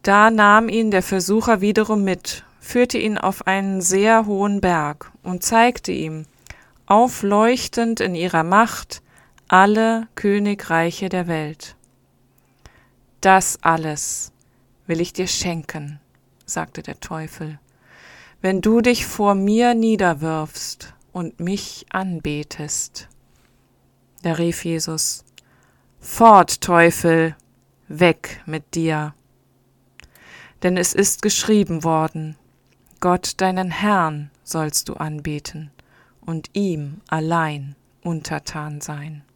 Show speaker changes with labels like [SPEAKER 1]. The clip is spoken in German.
[SPEAKER 1] Da nahm ihn der Versucher wiederum mit, führte ihn auf einen sehr hohen Berg und zeigte ihm, aufleuchtend in ihrer Macht, alle Königreiche der Welt. Das alles will ich dir schenken, sagte der Teufel, wenn du dich vor mir niederwirfst und mich anbetest. Da rief Jesus: Fort, Teufel, weg mit dir! Denn es ist geschrieben worden, Gott deinen Herrn sollst du anbeten und ihm allein untertan sein.